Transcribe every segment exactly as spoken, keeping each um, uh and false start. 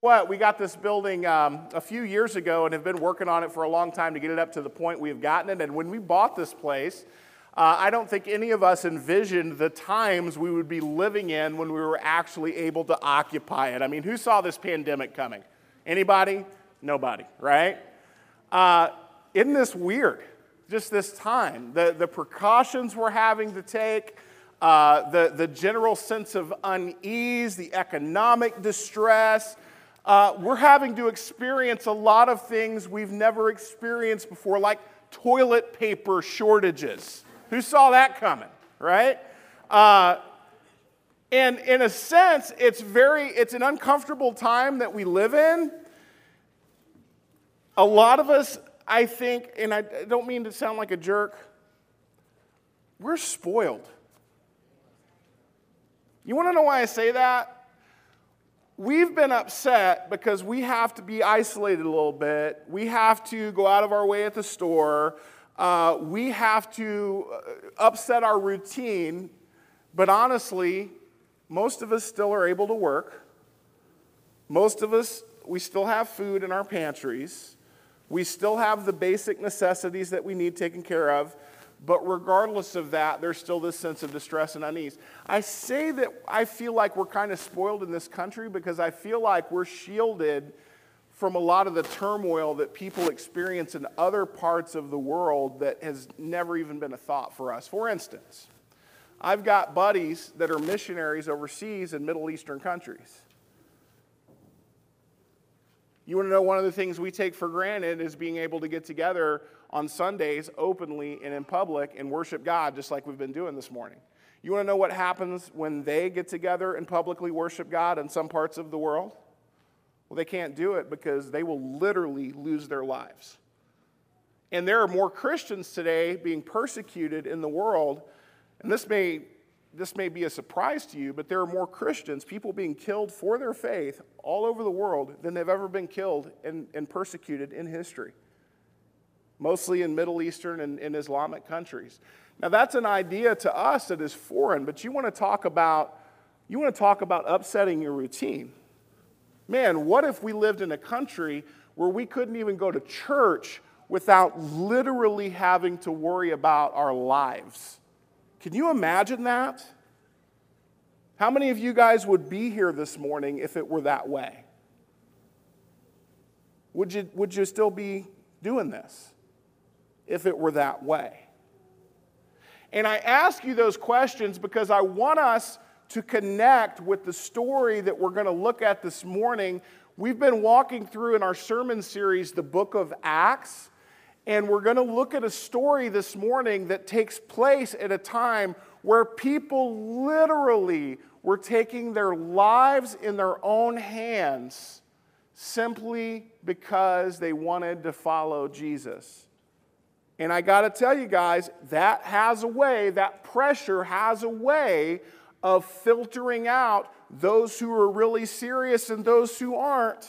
What? We got this building um, a few years ago and have been working on it for a long time to get it up to the point we have gotten it. And when we bought this place, uh, I don't think any of us envisioned the times we would be living in when we were actually able to occupy it. I mean, who saw this pandemic coming? Anybody? Nobody, right? Uh, isn't this weird? Just this time. The, the precautions we're having to take, uh, the, the general sense of unease, the economic distress. Uh, we're having to experience a lot of things we've never experienced before, like toilet paper shortages. Who saw that coming, right? Uh, and in a sense, it's very, it's an uncomfortable time that we live in. A lot of us, I think, and I don't mean to sound like a jerk, we're spoiled. You want to know why I say that? We've been upset because we have to be isolated a little bit. We have to go out of our way at the store. Uh, we have to upset our routine. But honestly, most of us still are able to work. Most of us, we still have food in our pantries. We still have the basic necessities that we need taken care of. But regardless of that, there's still this sense of distress and unease. I say that I feel like we're kind of spoiled in this country because I feel like we're shielded from a lot of the turmoil that people experience in other parts of the world that has never even been a thought for us. For instance, I've got buddies that are missionaries overseas in Middle Eastern countries. You want to know one of the things we take for granted is being able to get together on Sundays openly and in public and worship God just like we've been doing this morning. You want to know what happens when they get together and publicly worship God in some parts of the world? Well, they can't do it because they will literally lose their lives. And there are more Christians today being persecuted in the world, and this may, this may be a surprise to you, but there are more Christians, people being killed for their faith all over the world than they've ever been killed and, and persecuted in history. Mostly in Middle Eastern and, and Islamic countries. Now that's an idea to us that is foreign, but you want to talk about you want to talk about upsetting your routine. Man, what if we lived in a country where we couldn't even go to church without literally having to worry about our lives? Can you imagine that? How many of you guys would be here this morning if it were that way? Would you would you still be doing this if it were that way? And I ask you those questions because I want us to connect with the story that we're going to look at this morning. We've been walking through in our sermon series the book of Acts, and we're going to look at a story this morning that takes place at a time where people literally were taking their lives in their own hands simply because they wanted to follow Jesus. And I got to tell you guys, that has a way, that pressure has a way of filtering out those who are really serious and those who aren't.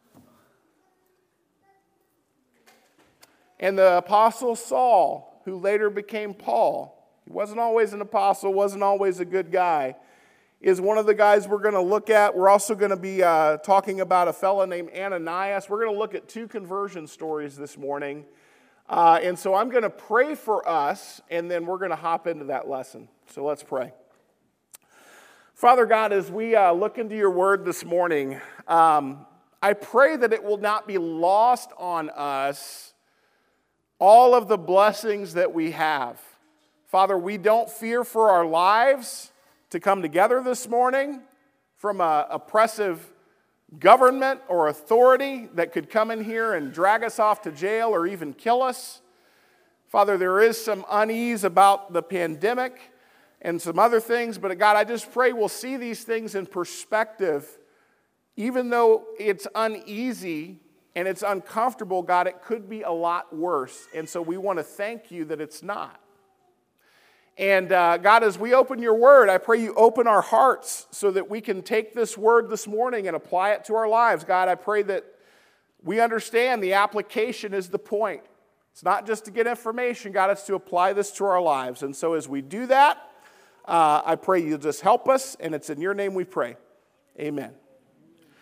And the apostle Saul, who later became Paul, he wasn't always an apostle, wasn't always a good guy, is one of the guys we're going to look at. We're also going to be uh, talking about a fellow named Ananias. We're going to look at two conversion stories this morning. Uh, and so I'm going to pray for us, and then we're going to hop into that lesson. So let's pray. Father God, as we uh, look into your word this morning, um, I pray that it will not be lost on us all of the blessings that we have. Father, we don't fear for our lives to come together this morning from an oppressive government or authority that could come in here and drag us off to jail or even kill us. Father, there is some unease about the pandemic and some other things, but God, I just pray we'll see these things in perspective. Even though it's uneasy and it's uncomfortable, God, it could be a lot worse. And so we want to thank you that it's not. And uh, God, as we open your word, I pray you open our hearts so that we can take this word this morning and apply it to our lives. God, I pray that we understand the application is the point. It's not just to get information, God, it's to apply this to our lives. And so as we do that, uh, I pray you'll just help us, and it's in your name we pray. Amen.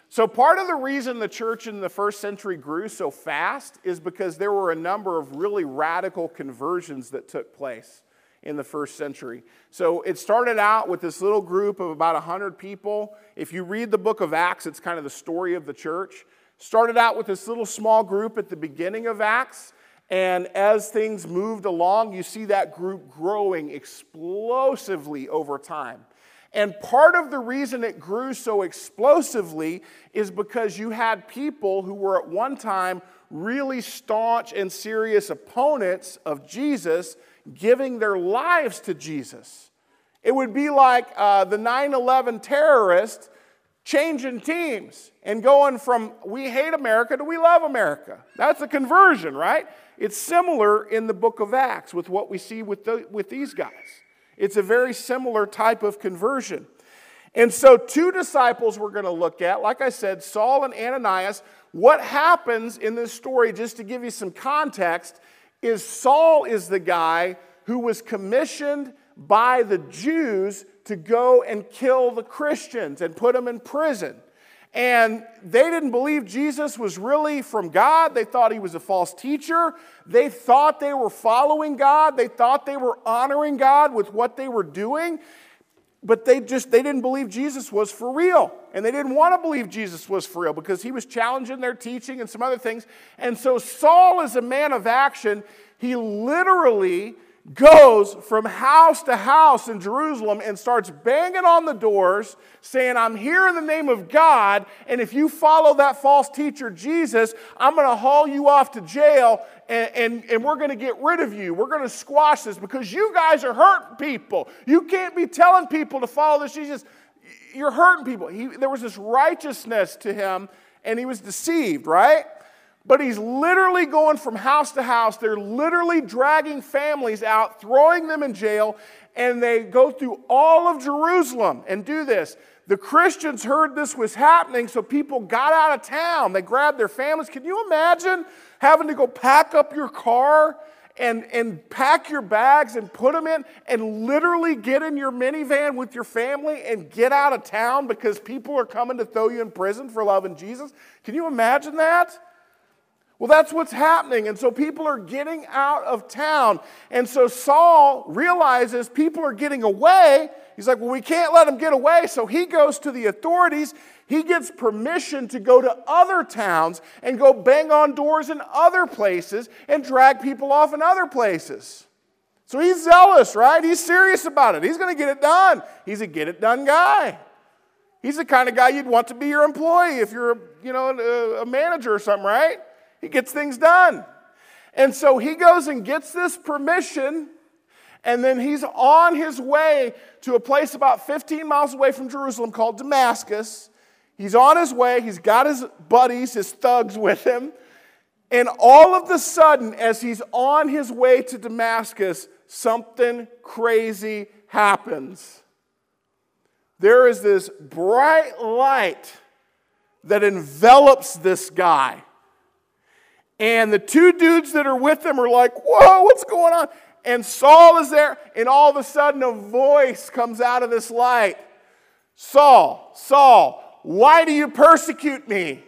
So part of the reason the church in the first century grew so fast is because there were a number of really radical conversions that took place in the first century. So it started out with this little group of about one hundred people. If you read the book of Acts, it's kind of the story of the church. Started out with this little small group at the beginning of Acts, and as things moved along, you see that group growing explosively over time. And part of the reason it grew so explosively is because you had people who were at one time really staunch and serious opponents of Jesus giving their lives to Jesus. It would be like uh, the nine eleven terrorists changing teams and going from we hate America to we love America. That's a conversion, right? It's similar in the book of Acts with what we see with, the, with these guys. It's a very similar type of conversion. And so two disciples we're going to look at, like I said, Saul and Ananias. What happens in this story, just to give you some context, is Saul is the guy who was commissioned by the Jews to go and kill the Christians and put them in prison. And they didn't believe Jesus was really from God. They thought he was a false teacher. They thought they were following God. They thought they were honoring God with what they were doing. But they just, they didn't believe Jesus was for real. And they didn't want to believe Jesus was for real because he was challenging their teaching and some other things. And so Saul is a man of action. He literally goes from house to house in Jerusalem and starts banging on the doors saying, I'm here in the name of God, and if you follow that false teacher Jesus, I'm going to haul you off to jail, and, and, and we're going to get rid of you. We're going to squash this because you guys are hurting people. You can't be telling people to follow this Jesus. You're hurting people. He, there was this righteousness to him, and he was deceived, right? But he's literally going from house to house. They're literally dragging families out, throwing them in jail, and they go through all of Jerusalem and do this. The Christians heard this was happening, so people got out of town. They grabbed their families. Can you imagine having to go pack up your car and, and pack your bags and put them in and literally get in your minivan with your family and get out of town because people are coming to throw you in prison for loving Jesus? Can you imagine that? Well, that's what's happening. And so people are getting out of town. And so Saul realizes people are getting away. He's like, well, we can't let them get away. So he goes to the authorities. He gets permission to go to other towns and go bang on doors in other places and drag people off in other places. So he's zealous, right? He's serious about it. He's going to get it done. He's a get-it-done guy. He's the kind of guy you'd want to be your employee if you're, a, you know, a, a manager or something, right? He gets things done. And so he goes and gets this permission, and then he's on his way to a place about fifteen miles away from Jerusalem called Damascus. He's on his way. He's got his buddies, his thugs with him. And all of a sudden, as he's on his way to Damascus, something crazy happens. There is this bright light that envelops this guy. And the two dudes that are with him are like, whoa, what's going on? And Saul is there, and all of a sudden a voice comes out of this light. Saul, Saul, why do you persecute me?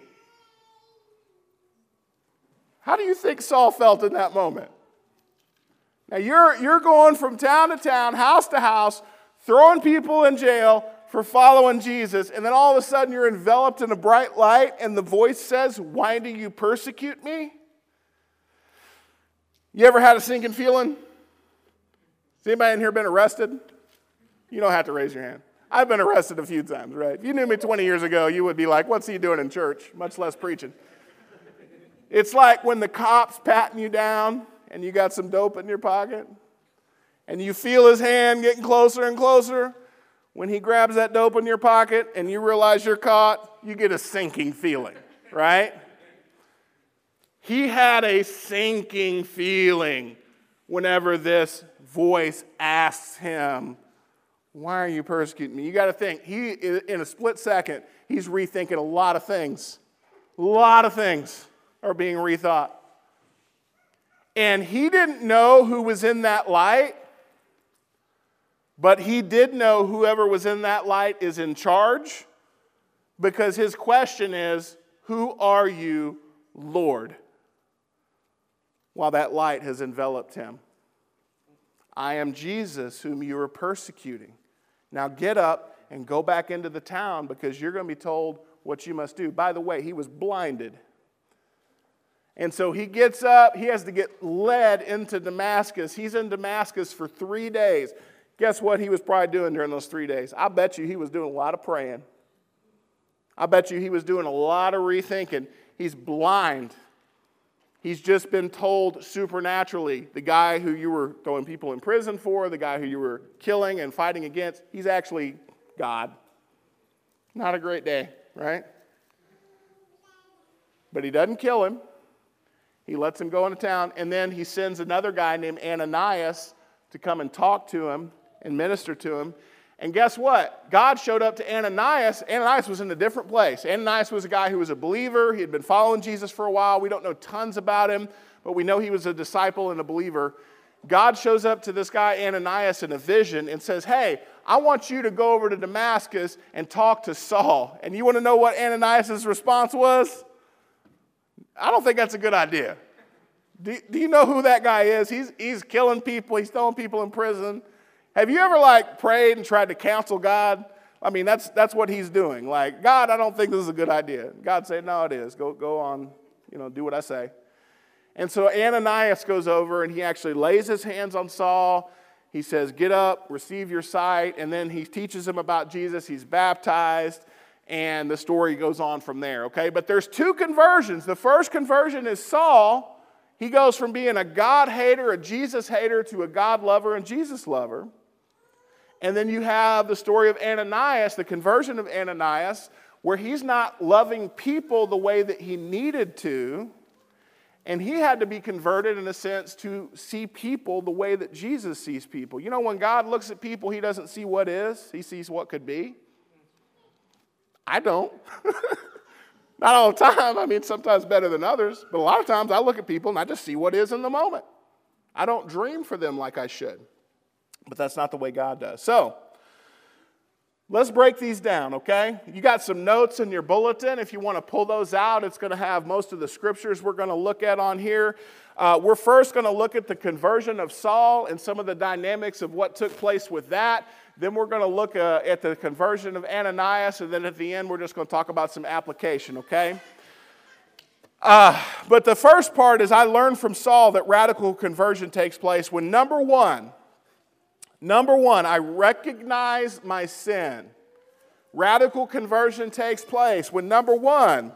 How do you think Saul felt in that moment? Now you're, you're going from town to town, house to house, throwing people in jail for following Jesus, and then all of a sudden you're enveloped in a bright light, and the voice says, why do you persecute me? You ever had a sinking feeling? Has anybody in here been arrested? You don't have to raise your hand. I've been arrested a few times, right? If you knew me twenty years ago, you would be like, what's he doing in church? Much less preaching. It's like when the cop's patting you down and you got some dope in your pocket and you feel his hand getting closer and closer. When he grabs that dope in your pocket and you realize you're caught, you get a sinking feeling, right? He had a sinking feeling whenever this voice asks him, why are you persecuting me? You got to think, he, in a split second, he's rethinking a lot of things. A lot of things are being rethought. And he didn't know who was in that light, but he did know whoever was in that light is in charge, because his question is, who are you, Lord? While that light has enveloped him. I am Jesus whom you are persecuting. Now get up and go back into the town because you're going to be told what you must do. By the way, he was blinded. And so he gets up, he has to get led into Damascus. He's in Damascus for three days. Guess what he was probably doing during those three days? I bet you he was doing a lot of praying. I bet you he was doing a lot of rethinking. He's blind. He's just been told supernaturally, the guy who you were throwing people in prison for, the guy who you were killing and fighting against, he's actually God. Not a great day, right? But he doesn't kill him. He lets him go into town, and then he sends another guy named Ananias to come and talk to him and minister to him. And guess what? God showed up to Ananias. Ananias was in a different place. Ananias was a guy who was a believer. He had been following Jesus for a while. We don't know tons about him, but we know he was a disciple and a believer. God shows up to this guy Ananias in a vision and says, hey, I want you to go over to Damascus and talk to Saul. And you want to know what Ananias' response was? I don't think that's a good idea. Do, do you know who that guy is? He's, he's killing people. He's throwing people in prison. Have you ever, like, prayed and tried to counsel God? I mean, that's that's what he's doing. Like, God, I don't think this is a good idea. God said, no, it is. Go, go on, you know, do what I say. And so Ananias goes over, and he actually lays his hands on Saul. He says, get up, receive your sight. And then he teaches him about Jesus. He's baptized. And the story goes on from there, okay? But there's two conversions. The first conversion is Saul. He goes from being a God hater, a Jesus hater, to a God lover and Jesus lover. And then you have the story of Ananias, the conversion of Ananias, where he's not loving people the way that he needed to. And he had to be converted, in a sense, to see people the way that Jesus sees people. You know, when God looks at people, he doesn't see what is. He sees what could be. I don't. Not all the time. I mean, sometimes better than others. But a lot of times I look at people and I just see what is in the moment. I don't dream for them like I should. But that's not the way God does. So, let's break these down, okay? You got some notes in your bulletin. If you want to pull those out, it's going to have most of the scriptures we're going to look at on here. Uh, we're first going to look at the conversion of Saul and some of the dynamics of what took place with that. Then we're going to look uh, at the conversion of Ananias, and then at the end we're just going to talk about some application, okay? Uh, but the first part is I learned from Saul that radical conversion takes place when, number one, number one, I recognize my sin. Radical conversion takes place when, number one,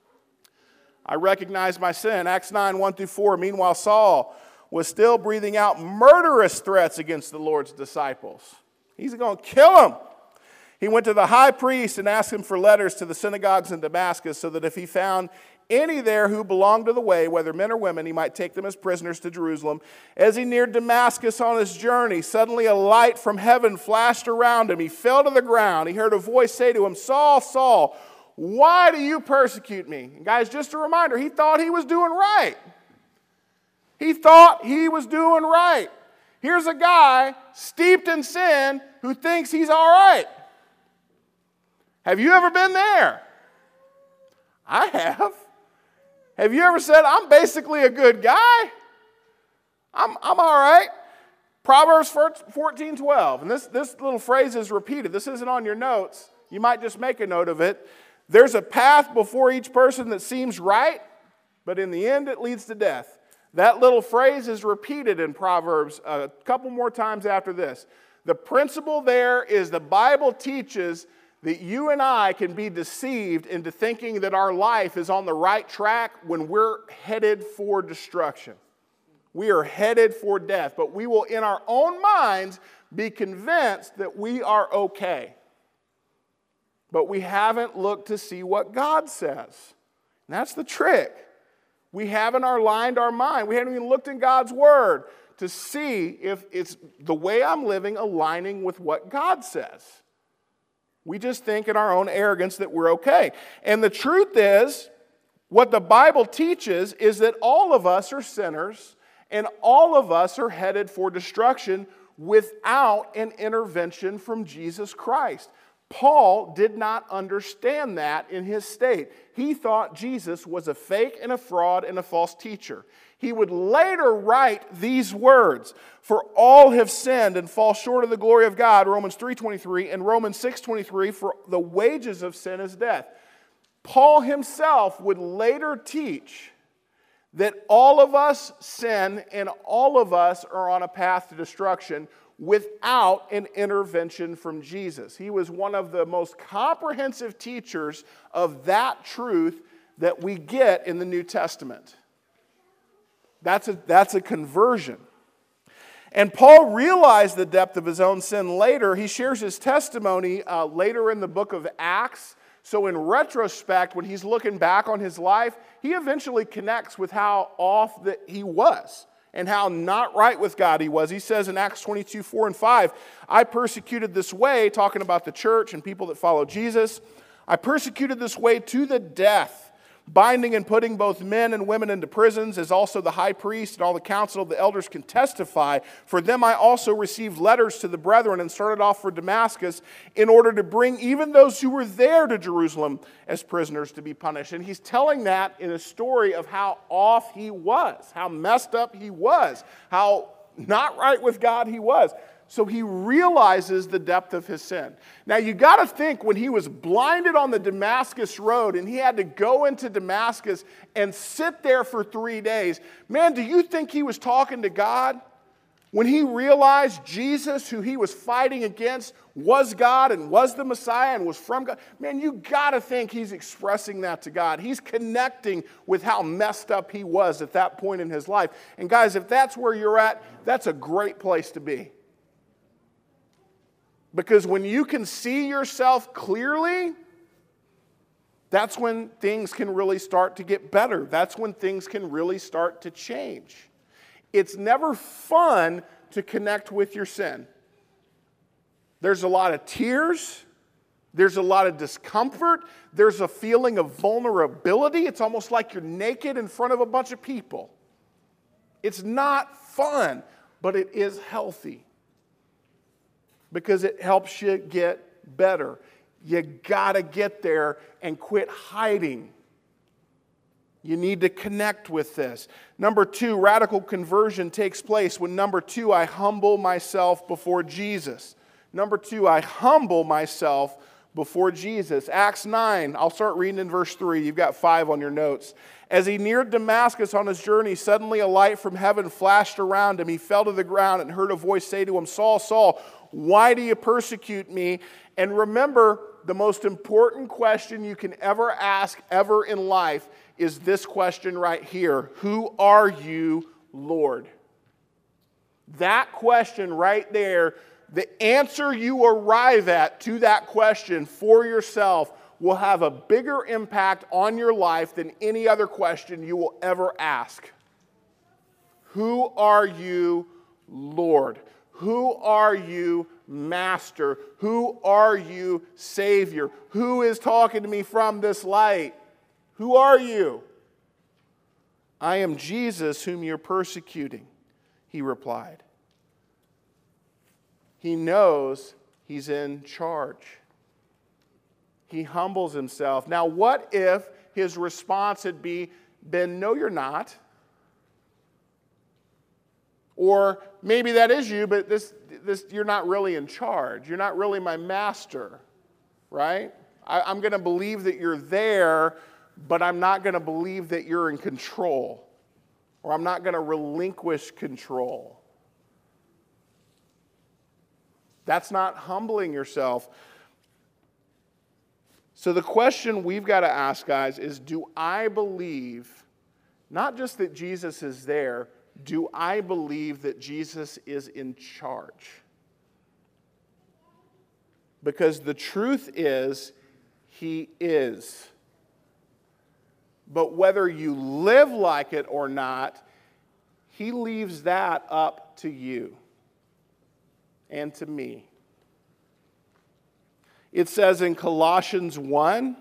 I recognize my sin. Acts nine, one through four, meanwhile Saul was still breathing out murderous threats against the Lord's disciples. He's going to kill him. He went to the high priest and asked him for letters to the synagogues in Damascus so that if he found any there who belonged to the way, whether men or women, he might take them as prisoners to Jerusalem. As he neared Damascus on his journey, suddenly a light from heaven flashed around him. He fell to the ground. He heard a voice say to him, Saul, Saul, why do you persecute me? And guys, just a reminder, he thought he was doing right. He thought he was doing right. Here's a guy steeped in sin who thinks he's all right. Have you ever been there? I have. Have you ever said, I'm basically a good guy? I'm, I'm all right. Proverbs fourteen twelve, and this, this little phrase is repeated. This isn't on your notes. You might just make a note of it. There's a path before each person that seems right, but in the end it leads to death. That little phrase is repeated in Proverbs a couple more times after this. The principle there is the Bible teaches that you and I can be deceived into thinking that our life is on the right track when we're headed for destruction. We are headed for death, but we will in our own minds be convinced that we are okay. But we haven't looked to see what God says. And that's the trick. We haven't aligned our mind. We haven't even looked in God's Word to see if it's the way I'm living aligning with what God says. We just think in our own arrogance that we're okay. And the truth is, what the Bible teaches is that all of us are sinners and all of us are headed for destruction without an intervention from Jesus Christ. Paul did not understand that in his state. He thought Jesus was a fake and a fraud and a false teacher. He would later write these words, "For all have sinned and fall short of the glory of God," Romans three twenty-three, and Romans six twenty-three, "For the wages of sin is death." Paul himself would later teach that all of us sin and all of us are on a path to destruction without an intervention from Jesus. He was one of the most comprehensive teachers of that truth that we get in the New Testament. That's a, that's a conversion. And Paul realized the depth of his own sin later. He shares his testimony uh, later in the book of Acts. So in retrospect, when he's looking back on his life, he eventually connects with how off that he was and how not right with God he was. He says in Acts twenty-two, four and five, "I persecuted this way," talking about the church and people that follow Jesus, "I persecuted this way to the death, binding and putting both men and women into prisons, as also the high priest and all the council of the elders can testify. For them I also received letters to the brethren and started off for Damascus in order to bring even those who were there to Jerusalem as prisoners to be punished." And he's telling that in a story of how off he was, how messed up he was, how not right with God he was. So he realizes the depth of his sin. Now you got to think, when he was blinded on the Damascus road and he had to go into Damascus and sit there for three days, man, do you think he was talking to God? When he realized Jesus, who he was fighting against, was God and was the Messiah and was from God, man, you got to think he's expressing that to God. He's connecting with how messed up he was at that point in his life. And guys, if that's where you're at, that's a great place to be. Because when you can see yourself clearly, that's when things can really start to get better. That's when things can really start to change. It's never fun to connect with your sin. There's a lot of tears. There's a lot of discomfort. There's a feeling of vulnerability. It's almost like you're naked in front of a bunch of people. It's not fun, but it is healthy. Because it helps you get better. You gotta get there and quit hiding. You need to connect with this. Number two, radical conversion takes place when, number two, I humble myself before Jesus. Number two, I humble myself before Jesus. Acts nine, I'll start reading in verse three. You've got five on your notes. "As he neared Damascus on his journey, suddenly a light from heaven flashed around him. He fell to the ground and heard a voice say to him, 'Saul, Saul, why do you persecute me?'" And remember, the most important question you can ever ask ever in life is this question right here. Who are you, Lord? That question right there, the answer you arrive at to that question for yourself will have a bigger impact on your life than any other question you will ever ask. Who are you, Lord? Who are you, Master? Who are you, Savior? Who is talking to me from this light? Who are you? "I am Jesus whom you're persecuting," he replied. He knows he's in charge. He humbles himself. Now, what if his response had be, been, "No, you're not"? Or maybe that is you, but this, this, you're not really in charge. You're not really my master, right? I, I'm going to believe that you're there, but I'm not going to believe that you're in control. Or I'm not going to relinquish control. That's not humbling yourself. So the question we've got to ask, guys, is do I believe, not just that Jesus is there, do I believe that Jesus is in charge? Because the truth is, he is. But whether you live like it or not, he leaves that up to you and to me. It says in Colossians one,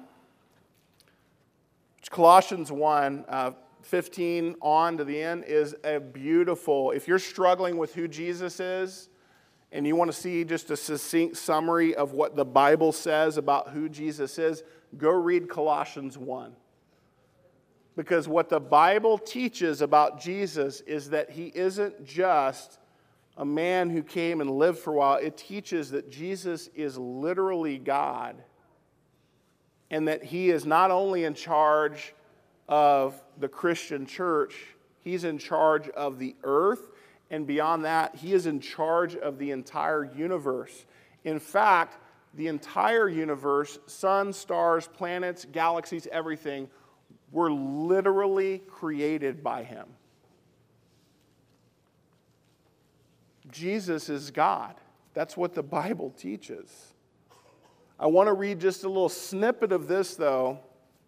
Colossians one, uh, fifteen on to the end is a beautiful, if you're struggling with who Jesus is and you want to see just a succinct summary of what the Bible says about who Jesus is, go read Colossians one. Because what the Bible teaches about Jesus is that he isn't just a man who came and lived for a while. It teaches that Jesus is literally God, and that he is not only in charge of the Christian church, he's in charge of the earth, and beyond that, he is in charge of the entire universe. In fact, the entire universe, sun, stars, planets, galaxies, everything, were literally created by him. Jesus is God. That's what the Bible teaches. I want to read just a little snippet of this, though.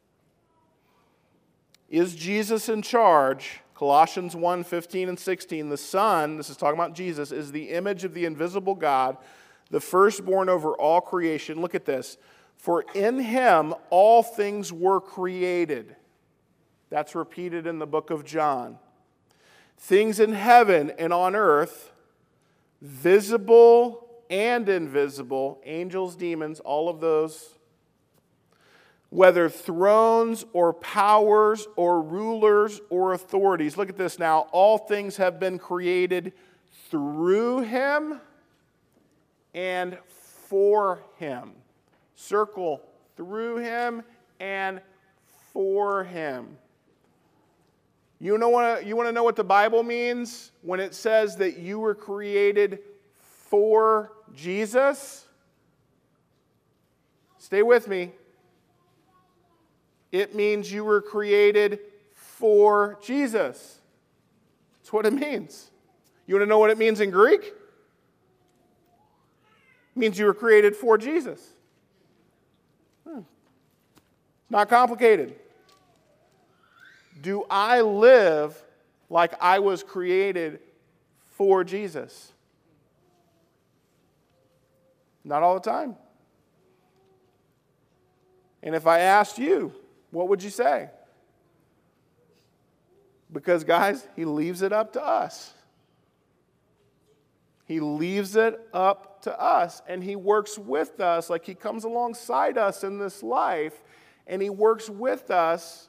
Is Jesus in charge? Colossians one, fifteen and sixteen. The Son, this is talking about Jesus, is the image of the invisible God, the firstborn over all creation. Look at this. For in him all things were created. That's repeated in the book of John. Things in heaven and on earth, visible and invisible, angels, demons, all of those, whether thrones or powers or rulers or authorities. Look at this now. All things have been created through him and for him. Circle through him and for him. You know what, you want to know what the Bible means when it says that you were created for Jesus? Stay with me. It means you were created for Jesus. That's what it means. You want to know what it means in Greek? It means you were created for Jesus. Hmm. Not complicated. Do I live like I was created for Jesus? Not all the time. And if I asked you, what would you say? Because, guys, he leaves it up to us. He leaves it up to us, and he works with us, like he comes alongside us in this life, and he works with us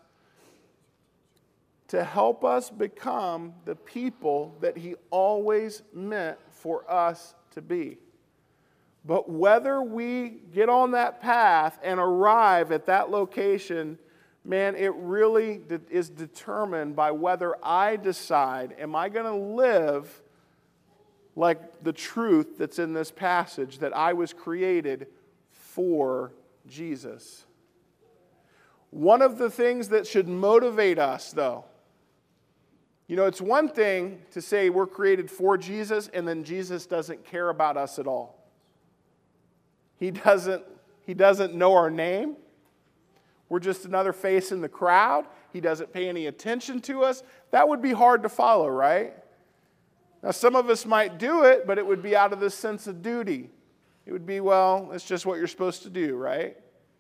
to help us become the people that he always meant for us to be. But whether we get on that path and arrive at that location, man, it really is determined by whether I decide, am I going to live like the truth that's in this passage, that I was created for Jesus. One of the things that should motivate us, though, you know, it's one thing to say we're created for Jesus and then Jesus doesn't care about us at all. He doesn't, he doesn't know our name. We're just another face in the crowd. He doesn't pay any attention to us. That would be hard to follow, right? Now, some of us might do it, but it would be out of this sense of duty. It would be, well, it's just what you're supposed to do, right?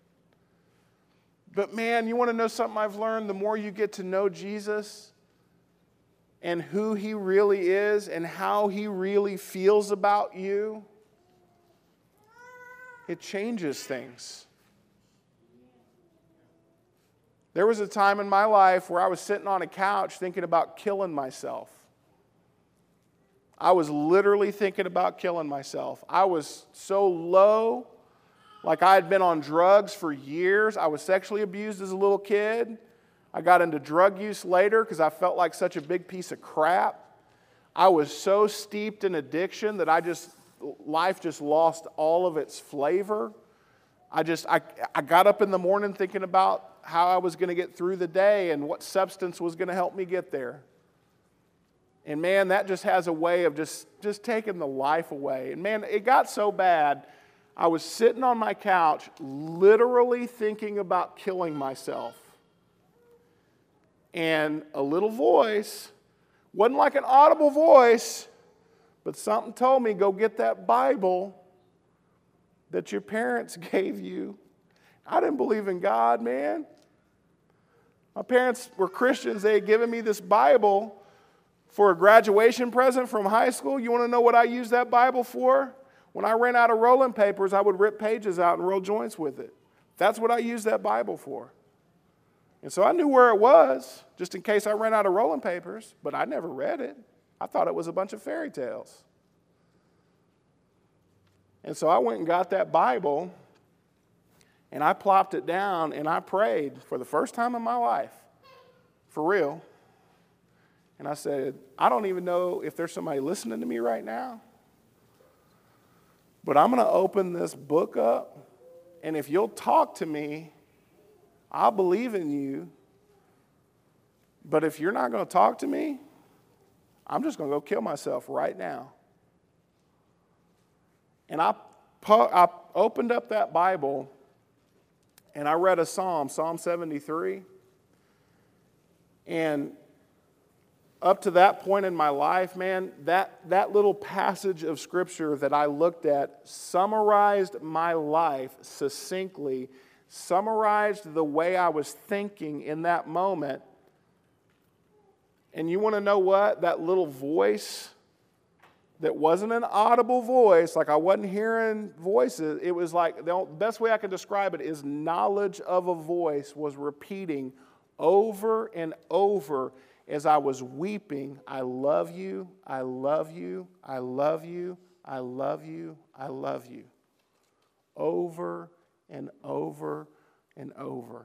But man, you want to know something I've learned? The more you get to know Jesus and who he really is and how he really feels about you, it changes things. There was a time in my life where I was sitting on a couch thinking about killing myself. I was literally thinking about killing myself. I was so low, like I had been on drugs for years. I was sexually abused as a little kid. I got into drug use later because I felt like such a big piece of crap. I was so steeped in addiction that I just, life just lost all of its flavor. I just, I, I got up in the morning thinking about how I was going to get through the day and what substance was going to help me get there. And man, that just has a way of just, just taking the life away. And man, it got so bad, I was sitting on my couch literally thinking about killing myself. And a little voice, wasn't like an audible voice, but something told me, go get that Bible that your parents gave you. I didn't believe in God, man. My parents were Christians. They had given me this Bible For a graduation present from high school, you want to know what I used that Bible for? When I ran out of rolling papers, I would rip pages out and roll joints with it. That's what I used that Bible for. And so I knew where it was, just in case I ran out of rolling papers, but I never read it. I thought it was a bunch of fairy tales. And so I went and got that Bible, and I plopped it down, and I prayed for the first time in my life, for real. And I said, I don't even know if there's somebody listening to me right now, but I'm going to open this book up, and if you'll talk to me, I'll believe in you. But if you're not going to talk to me, I'm just going to go kill myself right now. And I, I opened up that Bible, and I read a psalm, Psalm seventy-three. And up to that point in my life, man, that, that little passage of Scripture that I looked at summarized my life succinctly, summarized the way I was thinking in that moment. And you want to know what? That little voice that wasn't an audible voice, like I wasn't hearing voices. It was like, the best way I can describe it is knowledge of a voice was repeating over and over as I was weeping, I love you, I love you, I love you, I love you, I love you. Over and over and over.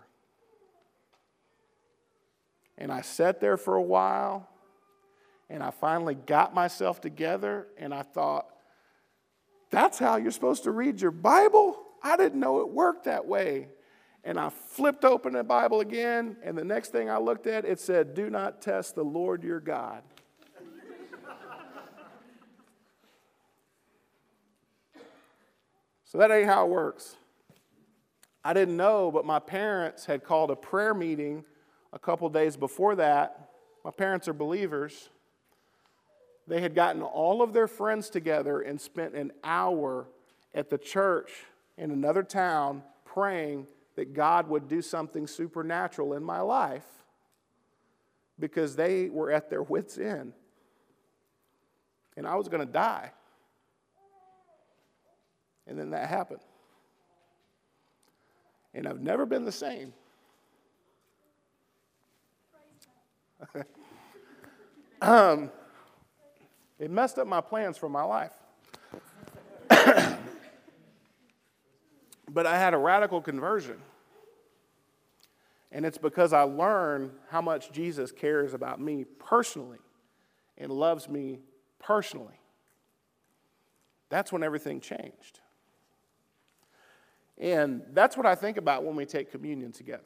And I sat there for a while, and I finally got myself together, and I thought, that's how you're supposed to read your Bible? I didn't know it worked that way. And I flipped open the Bible again, and the next thing I looked at, it said, do not test the Lord your God. So that ain't how it works. I didn't know, but my parents had called a prayer meeting a couple days before that. My parents are believers. They had gotten all of their friends together and spent an hour at the church in another town praying that God would do something supernatural in my life because they were at their wits' end. And I was going to die. And then that happened. And I've never been the same. um, it messed up my plans for my life. But I had a radical conversion. And it's because I learned how much Jesus cares about me personally and loves me personally. That's when everything changed. And that's what I think about when we take communion together.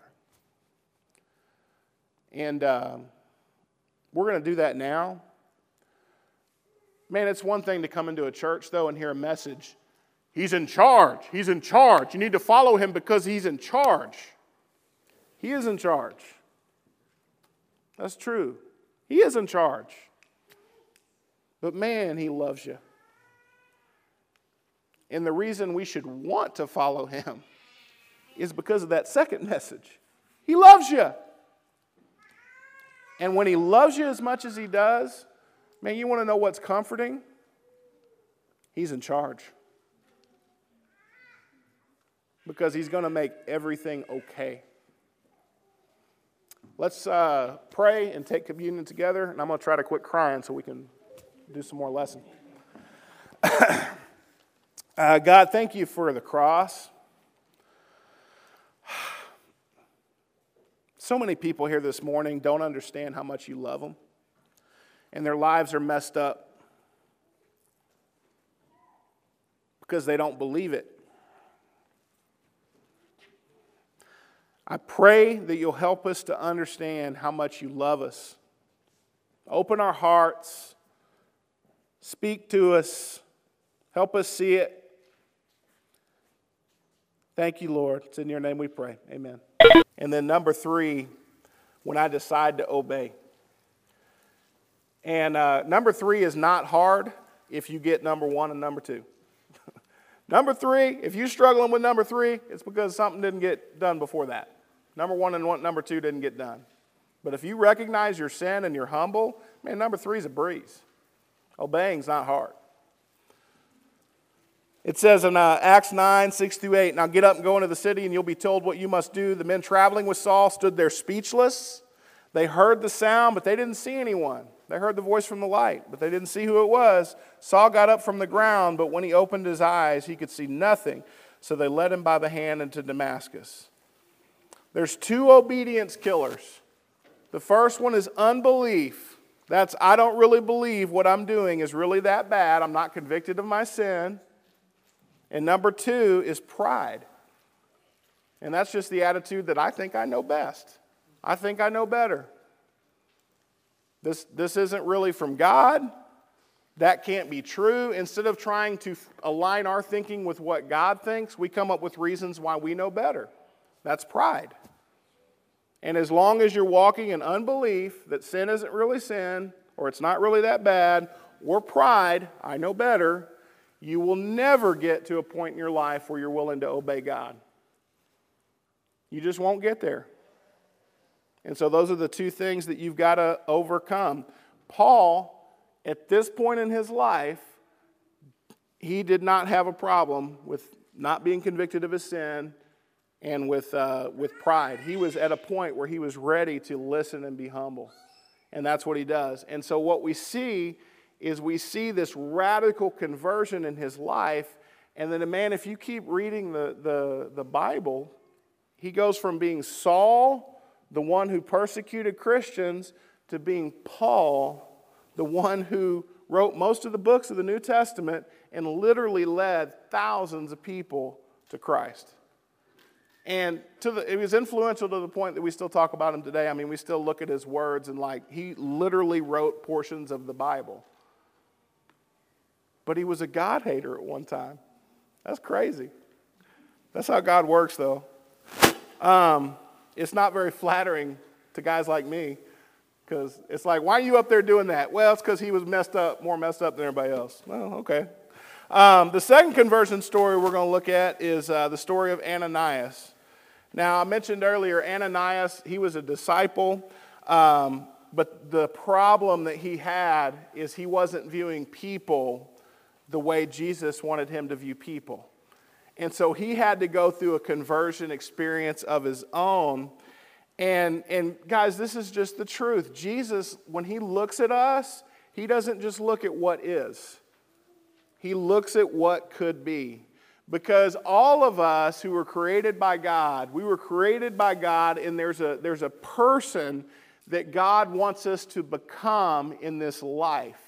And uh, we're going to do that now. Man, it's one thing to come into a church, though, and hear a message. He's in charge. He's in charge. You need to follow him because he's in charge. He is in charge. That's true. He is in charge. But man, he loves you. And the reason we should want to follow him is because of that second message. He loves you. And when he loves you as much as he does, man, you want to know what's comforting? He's in charge. Because he's going to make everything okay. Let's uh, pray and take communion together, and I'm going to try to quit crying so we can do some more lesson. uh, God, thank you for the cross. So many people here this morning don't understand how much you love them, and their lives are messed up because they don't believe it. I pray that you'll help us to understand how much you love us. Open our hearts. Speak to us. Help us see it. Thank you, Lord. It's in your name we pray. Amen. And then number three, when I decide to obey. And uh, number three is not hard if you get number one and number two. Number three, if you're struggling with number three, it's because something didn't get done before that. Number one and one, number two didn't get done. But if you recognize your sin and you're humble, man, number three is a breeze. Obeying's not hard. It says in uh, Acts nine, six through eight, "Now get up and go into the city, and you'll be told what you must do." The men traveling with Saul stood there speechless. They heard the sound, but they didn't see anyone. They heard the voice from the light, but they didn't see who it was. Saul got up from the ground, but when he opened his eyes, he could see nothing. So they led him by the hand into Damascus. There's two obedience killers. The first one is unbelief. That's, I don't really believe what I'm doing is really that bad. I'm not convicted of my sin. And number two is pride. And that's just the attitude that I think I know best. I think I know better. This, this isn't really from God. That can't be true. Instead of trying to align our thinking with what God thinks, we come up with reasons why we know better. That's pride. And as long as you're walking in unbelief that sin isn't really sin, or it's not really that bad, or pride, I know better, you will never get to a point in your life where you're willing to obey God. You just won't get there. And so those are the two things that you've got to overcome. Paul, at this point in his life, he did not have a problem with not being convicted of his sin and with, uh, with pride. He was at a point where he was ready to listen and be humble. And that's what he does. And so what we see is we see this radical conversion in his life. And then, man, if you keep reading the, the, the Bible, he goes from being Saul, the one who persecuted Christians, to being Paul, the one who wrote most of the books of the New Testament and literally led thousands of people to Christ. And to the, it was influential to the point that we still talk about him today. I mean, we still look at his words and like, he literally wrote portions of the Bible. But he was a God hater at one time. That's crazy. That's how God works, though. Um, it's not very flattering to guys like me, because it's like, why are you up there doing that? Well, it's because he was messed up, more messed up than everybody else. Well, okay. Um, the second conversion story we're going to look at is uh, the story of Ananias. Now, I mentioned earlier, Ananias, he was a disciple, um, but the problem that he had is he wasn't viewing people the way Jesus wanted him to view people. And so he had to go through a conversion experience of his own. And, and guys, this is just the truth. Jesus, when he looks at us, he doesn't just look at what is. He looks at what could be. Because all of us who were created by God, we were created by God, and there's a, there's a person that God wants us to become in this life.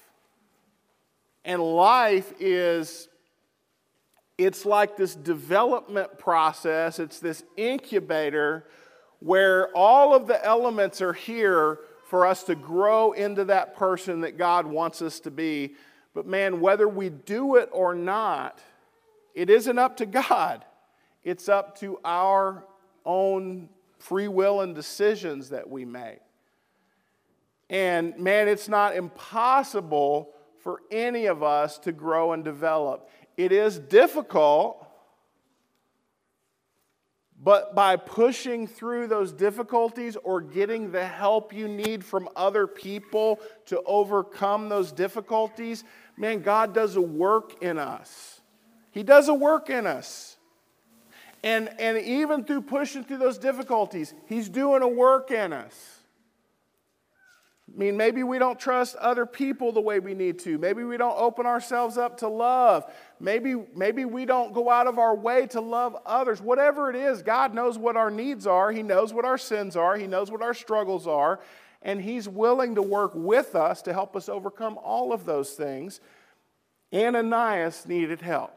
And life is, it's like this development process. It's this incubator where all of the elements are here for us to grow into that person that God wants us to be. But man, whether we do it or not, it isn't up to God. It's up to our own free will and decisions that we make. And man, it's not impossible for any of us to grow and develop. It is difficult, but by pushing through those difficulties or getting the help you need from other people to overcome those difficulties, man, God does a work in us. He does a work in us. And, and even through pushing through those difficulties, He's doing a work in us. I mean, maybe we don't trust other people the way we need to. Maybe we don't open ourselves up to love. Maybe, maybe we don't go out of our way to love others. Whatever it is, God knows what our needs are. He knows what our sins are. He knows what our struggles are. And He's willing to work with us to help us overcome all of those things. Ananias needed help.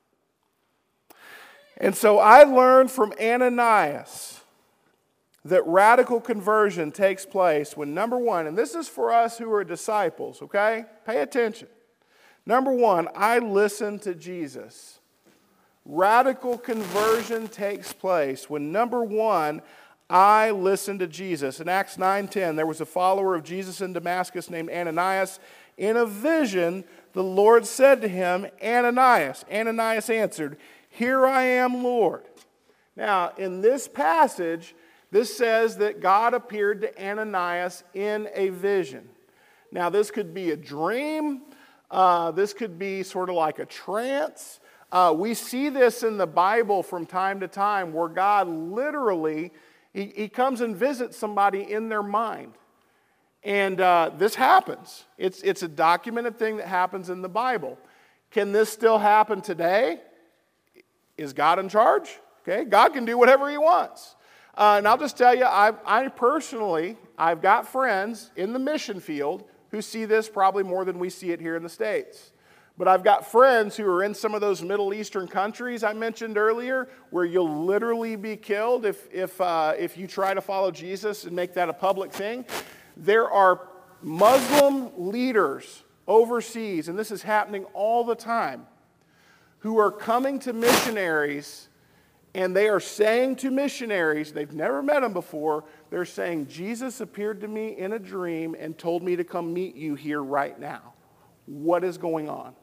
And so I learned from Ananias that radical conversion takes place when, number one, and this is for us who are disciples, okay? Pay attention. Number one, I listen to Jesus. Radical conversion takes place when, number one, I listen to Jesus. In Acts nine ten, there was a follower of Jesus in Damascus named Ananias. In a vision, the Lord said to him, Ananias. Ananias answered, "Here I am, Lord." Now, in this passage, This says that God appeared to Ananias in a vision. Now, this could be a dream. Uh, this could be sort of like a trance. Uh, we see this in the Bible from time to time where God literally, he, he comes and visits somebody in their mind. And uh, this happens. It's, it's a documented thing that happens in the Bible. Can this still happen today? Is God in charge? Okay, God can do whatever he wants. Uh, and I'll just tell you, I, I personally, I've got friends in the mission field who see this probably more than we see it here in the States. But I've got friends who are in some of those Middle Eastern countries I mentioned earlier where you'll literally be killed if, if, uh, if you try to follow Jesus and make that a public thing. There are Muslim leaders overseas, and this is happening all the time, who are coming to missionaries, and they are saying to missionaries, they've never met them before, they're saying, Jesus appeared to me in a dream and told me to come meet you here right now. What is going on?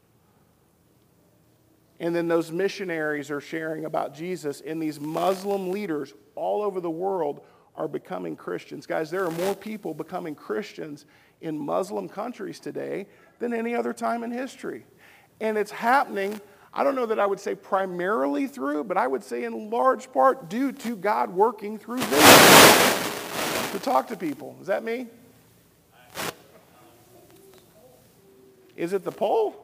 And then those missionaries are sharing about Jesus, and these Muslim leaders all over the world are becoming Christians. Guys, there are more people becoming Christians in Muslim countries today than any other time in history. And it's happening, I don't know that I would say primarily through, but I would say in large part due to God working through vision to talk to people. Is that me? Is it the poll?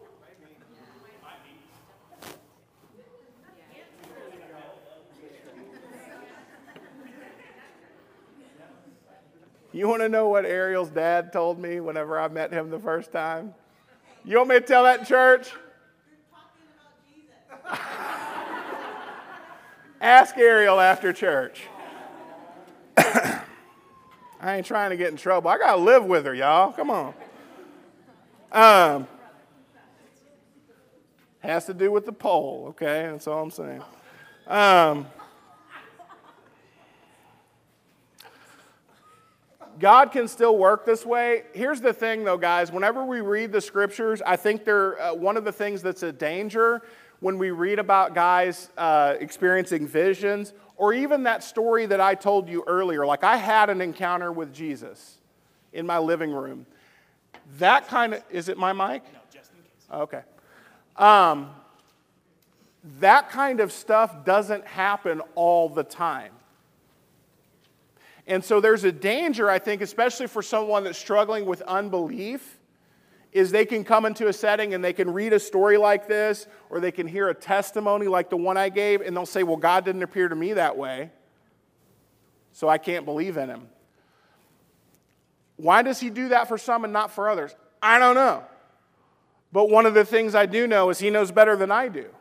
You want to know what Ariel's dad told me whenever I met him the first time? You want me to tell that in church? Ask Ariel after church. I ain't trying to get in trouble. I got to live with her, y'all. Come on. Um, has to do with the poll, okay? That's all I'm saying. Um, God can still work this way. Here's the thing, though, guys. Whenever we read the scriptures, I think they're uh, one of the things that's a danger when we read about guys uh, experiencing visions, or even that story that I told you earlier. Like, I had an encounter with Jesus in my living room. That kind of, is it my mic? No, just in case. Okay. Um, that kind of stuff doesn't happen all the time. And so there's a danger, I think, especially for someone that's struggling with unbelief, is they can come into a setting and they can read a story like this, or they can hear a testimony like the one I gave, and they'll say, well, God didn't appear to me that way, so I can't believe in him. Why does he do that for some and not for others? I don't know. But one of the things I do know is he knows better than I do.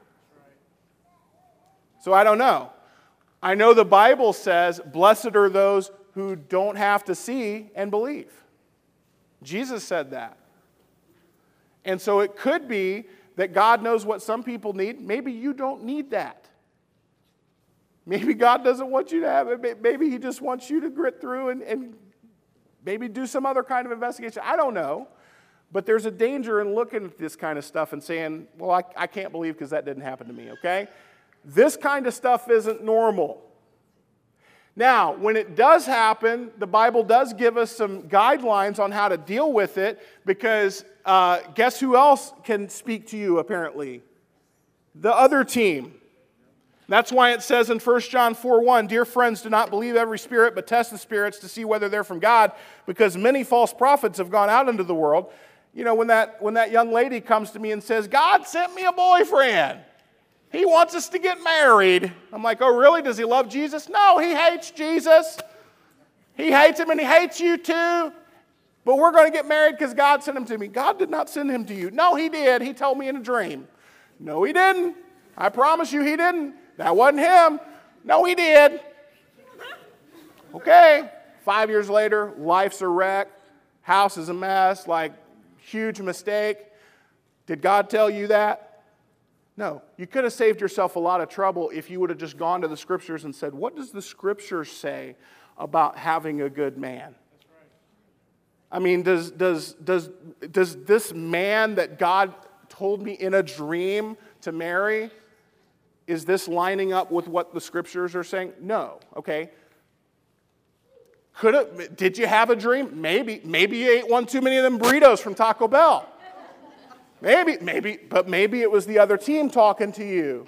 So I don't know. I know the Bible says, blessed are those who don't have to see and believe. Jesus said that. And so it could be that God knows what some people need. Maybe you don't need that. Maybe God doesn't want you to have it. Maybe he just wants you to grit through and, and maybe do some other kind of investigation. I don't know. But there's a danger in looking at this kind of stuff and saying, well, I, I can't believe because that didn't happen to me, okay? This kind of stuff isn't normal. Now, when it does happen, the Bible does give us some guidelines on how to deal with it, because uh, guess who else can speak to you, apparently? The other team. That's why it says in First John four one, dear friends, do not believe every spirit, but test the spirits to see whether they're from God, because many false prophets have gone out into the world. You know, when that, when that young lady comes to me and says, God sent me a boyfriend. He wants us to get married. I'm like, oh, really? Does he love Jesus? No, he hates Jesus. He hates him and he hates you too. But we're going to get married because God sent him to me. God did not send him to you. No, he did. He told me in a dream. No, he didn't. I promise you he didn't. That wasn't him. No, he did. Okay. Five years later, life's a wreck. House is a mess. Like, huge mistake. Did God tell you that? No, you could have saved yourself a lot of trouble if you would have just gone to the scriptures and said, what does the scriptures say about having a good man? That's right. I mean, does, does, does, does this man that God told me in a dream to marry, is this lining up with what the scriptures are saying? No, okay. Could it, did you have a dream? Maybe. Maybe you ate one too many of them burritos from Taco Bell. Maybe, maybe, but maybe it was the other team talking to you.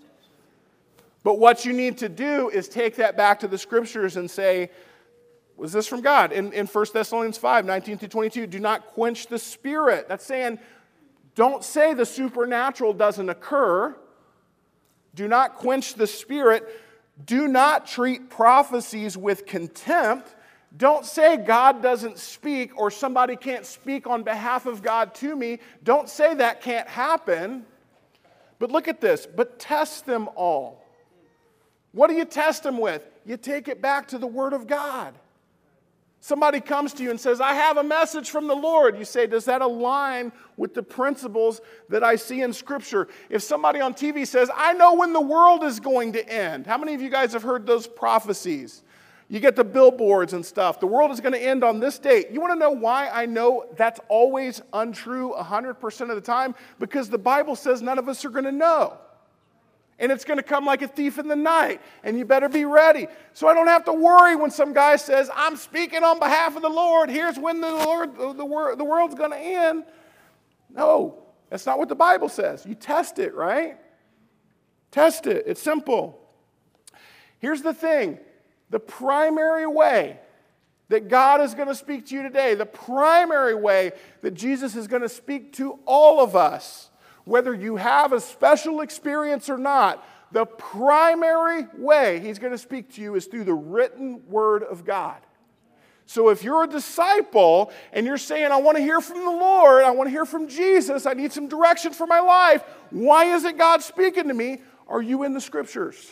But what you need to do is take that back to the scriptures and say, was this from God? In, in First Thessalonians five, nineteen through twenty-two, do not quench the spirit. That's saying, don't say the supernatural doesn't occur. Do not quench the spirit. Do not treat prophecies with contempt. Don't say God doesn't speak or somebody can't speak on behalf of God to me. Don't say that can't happen. But look at this. But test them all. What do you test them with? You take it back to the Word of God. Somebody comes to you and says, I have a message from the Lord. You say, does that align with the principles that I see in Scripture? If somebody on T V says, I know when the world is going to end. How many of you guys have heard those prophecies? You get the billboards and stuff. The world is going to end on this date. You want to know why I know that's always untrue one hundred percent of the time? Because the Bible says none of us are going to know. And it's going to come like a thief in the night. And you better be ready. So I don't have to worry when some guy says, I'm speaking on behalf of the Lord. Here's when the Lord, the, world, the world's going to end. No, that's not what the Bible says. You test it, right? Test it. It's simple. Here's the thing. The primary way that God is going to speak to you today, the primary way that Jesus is going to speak to all of us, whether you have a special experience or not, the primary way he's going to speak to you is through the written word of God. So if you're a disciple and you're saying, I want to hear from the Lord, I want to hear from Jesus, I need some direction for my life, why isn't God speaking to me? Are you in the scriptures?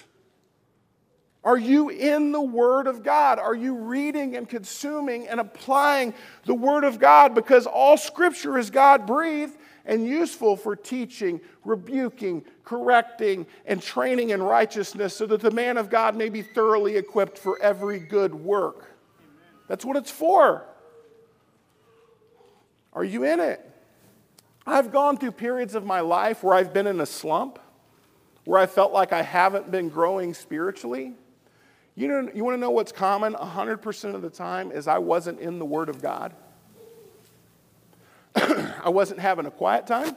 Are you in the Word of God? Are you reading and consuming and applying the Word of God? Because all Scripture is God-breathed and useful for teaching, rebuking, correcting, and training in righteousness so that the man of God may be thoroughly equipped for every good work. That's what it's for. Are you in it? I've gone through periods of my life where I've been in a slump, where I felt like I haven't been growing spiritually. You know, you want to know what's common one hundred percent of the time is I wasn't in the Word of God. I wasn't having a quiet time.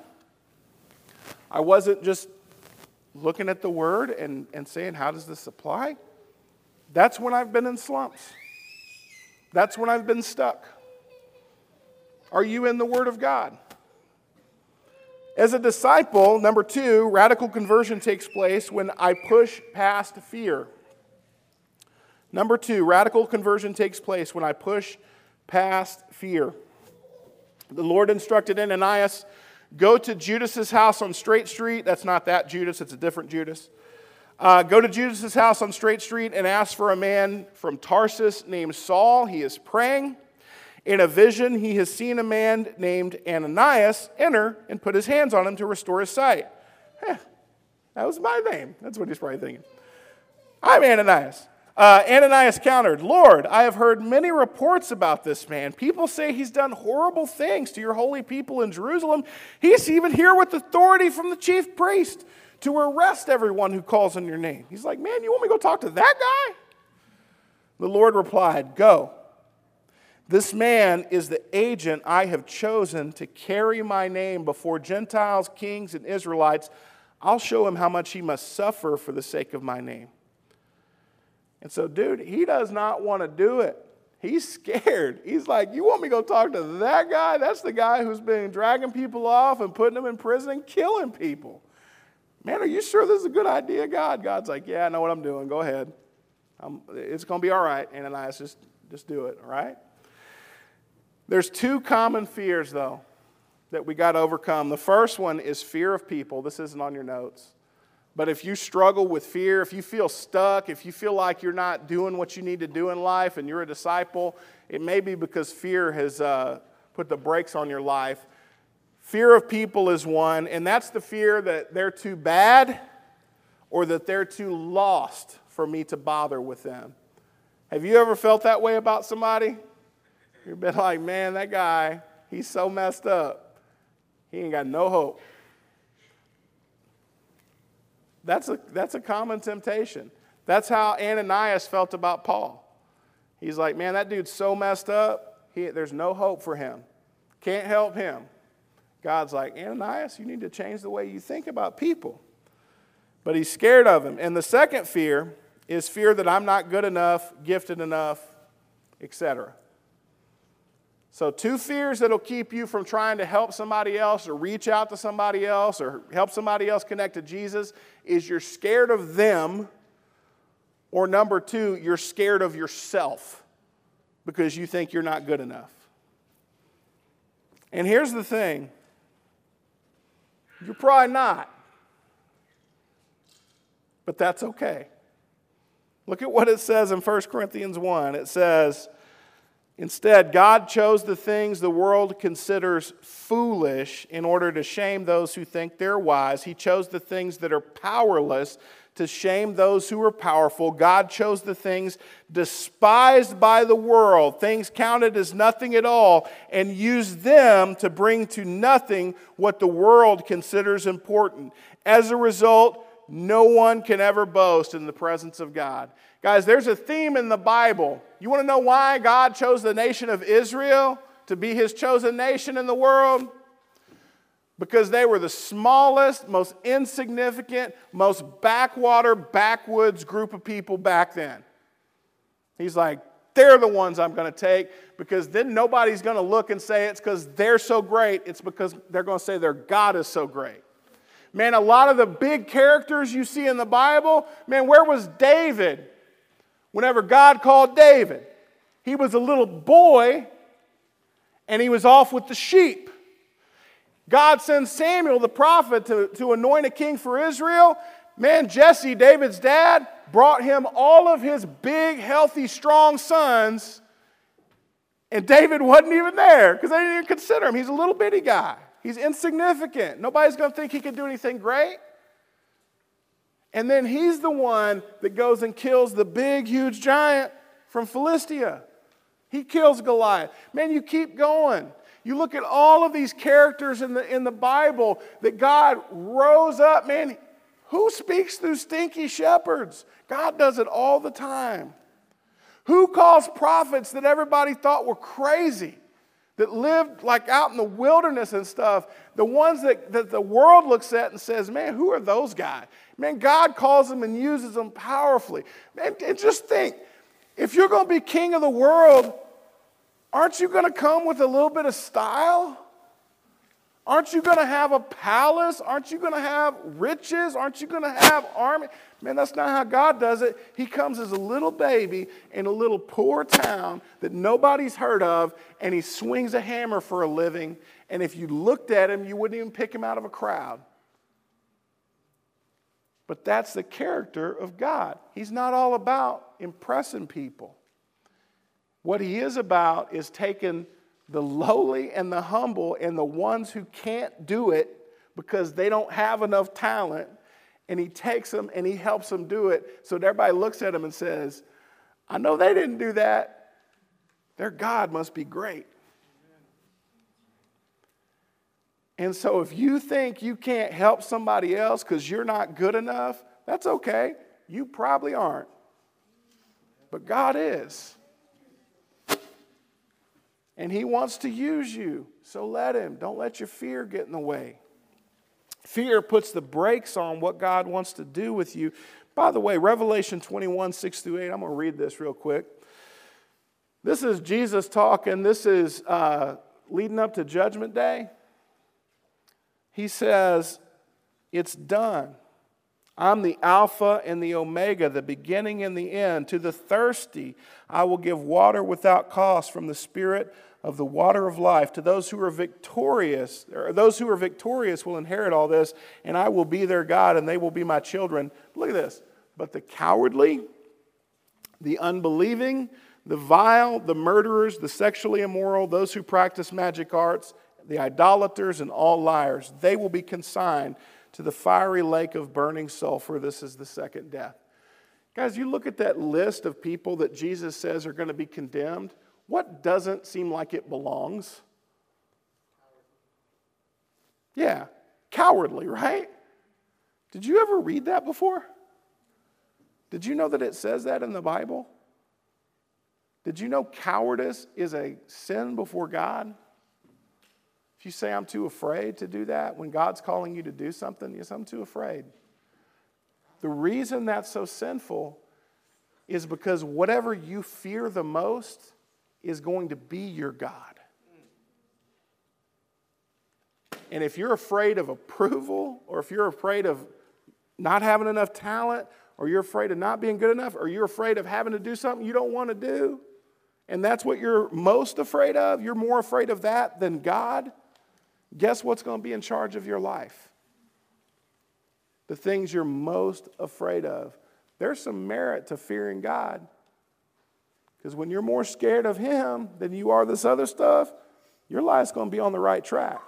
I wasn't just looking at the Word and, and saying, how does this apply? That's when I've been in slumps. That's when I've been stuck. Are you in the Word of God? As a disciple, number two, radical conversion takes place when I push past fear. Number two, radical conversion takes place when I push past fear. The Lord instructed Ananias, go to Judas's house on Straight Street. That's not that Judas, it's a different Judas. Uh, go to Judas's house on Straight Street and ask for a man from Tarsus named Saul. He is praying. In a vision, he has seen a man named Ananias enter and put his hands on him to restore his sight. Heh, that was my name. That's what he's probably thinking. I'm Ananias. Uh, Ananias countered, Lord, I have heard many reports about this man. People say he's done horrible things to your holy people in Jerusalem. He's even here with authority from the chief priest to arrest everyone who calls on your name. He's like, man, you want me to go talk to that guy? The Lord replied, go. This man is the agent I have chosen to carry my name before Gentiles, kings, and Israelites. I'll show him how much he must suffer for the sake of my name. And so, dude, he does not want to do it. He's scared. He's like, you want me to go talk to that guy? That's the guy who's been dragging people off and putting them in prison and killing people. Man, are you sure this is a good idea, God? God's like, yeah, I know what I'm doing. Go ahead. I'm, it's going to be all right, Ananias. Just, just do it, all right? There's two common fears, though, that we got to overcome. The first one is fear of people. This isn't on your notes. But if you struggle with fear, if you feel stuck, if you feel like you're not doing what you need to do in life and you're a disciple, it may be because fear has uh, put the brakes on your life. Fear of people is one, and that's the fear that they're too bad or that they're too lost for me to bother with them. Have you ever felt that way about somebody? You've been like, man, that guy, he's so messed up. He ain't got no hope. That's a, that's a common temptation. That's how Ananias felt about Paul. He's like, man, that dude's so messed up, he, there's no hope for him. Can't help him. God's like, Ananias, you need to change the way you think about people. But he's scared of him. And the second fear is fear that I'm not good enough, gifted enough, et cetera. So two fears that'll keep you from trying to help somebody else or reach out to somebody else or help somebody else connect to Jesus is you're scared of them, or number two, you're scared of yourself because you think you're not good enough. And here's the thing. You're probably not. But that's okay. Look at what it says in First Corinthians one. It says, instead, God chose the things the world considers foolish in order to shame those who think they're wise. He chose the things that are powerless to shame those who are powerful. God chose the things despised by the world, things counted as nothing at all, and used them to bring to nothing what the world considers important. As a result, no one can ever boast in the presence of God. Guys, there's a theme in the Bible. You want to know why God chose the nation of Israel to be his chosen nation in the world? Because they were the smallest, most insignificant, most backwater, backwoods group of people back then. He's like, they're the ones I'm going to take, because then nobody's going to look and say it's because they're so great. It's because they're going to say their God is so great. Man, a lot of the big characters you see in the Bible, man, where was David whenever God called David? He was a little boy, and he was off with the sheep. God sends Samuel, the prophet, to, to anoint a king for Israel. Man, Jesse, David's dad, brought him all of his big, healthy, strong sons, and David wasn't even there because they didn't even consider him. He's a little bitty guy. He's insignificant. Nobody's going to think he can do anything great. And then he's the one that goes and kills the big, huge giant from Philistia. He kills Goliath. Man, you keep going. You look at all of these characters in the, in the Bible that God rose up. Man, who speaks through stinky shepherds? God does it all the time. Who calls prophets that everybody thought were crazy, that lived like out in the wilderness and stuff, the ones that, that the world looks at and says, man, who are those guys? Man, God calls them and uses them powerfully. Man, and just think, if you're going to be king of the world, aren't you going to come with a little bit of style? Aren't you going to have a palace? Aren't you going to have riches? Aren't you going to have army? Man, that's not how God does it. He comes as a little baby in a little poor town that nobody's heard of, and he swings a hammer for a living. And if you looked at him, you wouldn't even pick him out of a crowd. But that's the character of God. He's not all about impressing people. What he is about is taking the lowly and the humble and the ones who can't do it because they don't have enough talent, and he takes them and he helps them do it so that everybody looks at them and says, I know they didn't do that. Their God must be great. And so if you think you can't help somebody else because you're not good enough, that's okay. You probably aren't. But God is. And he wants to use you, so let him. Don't let your fear get in the way. Fear puts the brakes on what God wants to do with you. By the way, Revelation twenty-one, six through eight, I'm going to read this real quick. This is Jesus talking. This is uh, leading up to Judgment Day. He says, it's done. I'm the Alpha and the Omega, the beginning and the end. To the thirsty, I will give water without cost from the Spirit of the water of life. To those who are victorious, or those who are victorious will inherit all this, and I will be their God, and they will be my children. Look at this. But the cowardly, the unbelieving, the vile, the murderers, the sexually immoral, those who practice magic arts, the idolaters, and all liars, they will be consigned to the fiery lake of burning sulfur. This is the second death. Guys, you look at that list of people that Jesus says are going to be condemned. What doesn't seem like it belongs? Yeah, cowardly, right? Did you ever read that before? Did you know that it says that in the Bible? Did you know cowardice is a sin before God? If you say, I'm too afraid to do that, when God's calling you to do something, yes, I'm too afraid. The reason that's so sinful is because whatever you fear the most is going to be your God. And if you're afraid of approval, or if you're afraid of not having enough talent, or you're afraid of not being good enough, or you're afraid of having to do something you don't want to do, and that's what you're most afraid of, you're more afraid of that than God, guess what's going to be in charge of your life? The things you're most afraid of. There's some merit to fearing God. Because when you're more scared of Him than you are this other stuff, your life's going to be on the right track.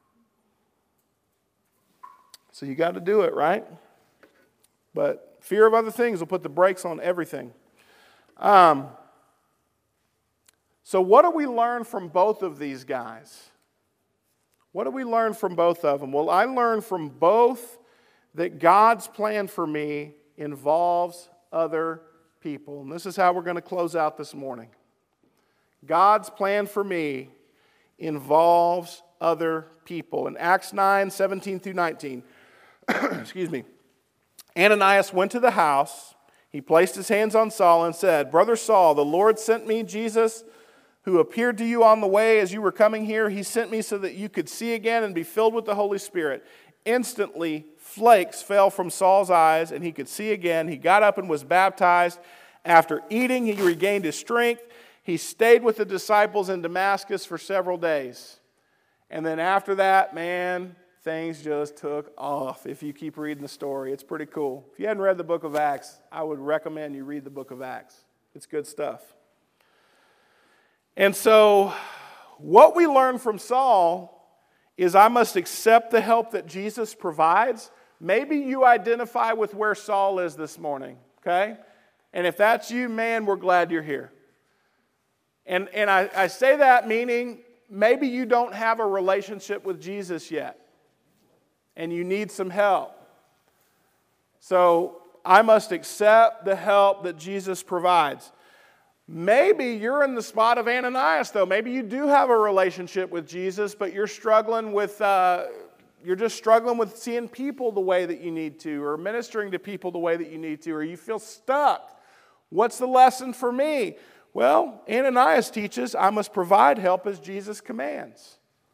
So you got to do it, right? But fear of other things will put the brakes on everything. Um, so what do we learn from both of these guys? What do we learn from both of them? Well, I learned from both that God's plan for me involves other people. And this is how we're going to close out this morning. God's plan for me involves other people. In Acts nine, seventeen through nineteen, excuse me, Ananias went to the house. He placed his hands on Saul and said, Brother Saul, the Lord sent me, Jesus, who appeared to you on the way as you were coming here. He sent me so that you could see again and be filled with the Holy Spirit. Instantly, flakes fell from Saul's eyes, and he could see again. He got up and was baptized. After eating, he regained his strength. He stayed with the disciples in Damascus for several days. And then after that, man, things just took off. If you keep reading the story, it's pretty cool. If you hadn't read the book of Acts, I would recommend you read the book of Acts. It's good stuff. And so, what we learn from Saul is I must accept the help that Jesus provides. Maybe you identify with where Saul is this morning, okay? And if that's you, man, we're glad you're here. And, and I, I say that meaning maybe you don't have a relationship with Jesus yet, and you need some help. So I must accept the help that Jesus provides. Maybe you're in the spot of Ananias, though. Maybe you do have a relationship with Jesus, but you're struggling with, uh, you're just struggling with seeing people the way that you need to, or ministering to people the way that you need to, or you feel stuck. What's the lesson for me? Well, Ananias teaches I must provide help as Jesus commands.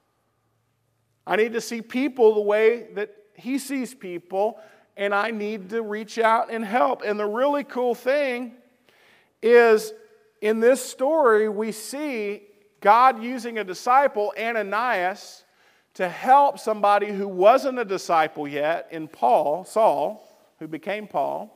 I need to see people the way that he sees people, and I need to reach out and help. And the really cool thing is, in this story, we see God using a disciple, Ananias, to help somebody who wasn't a disciple yet in Paul, Saul, who became Paul.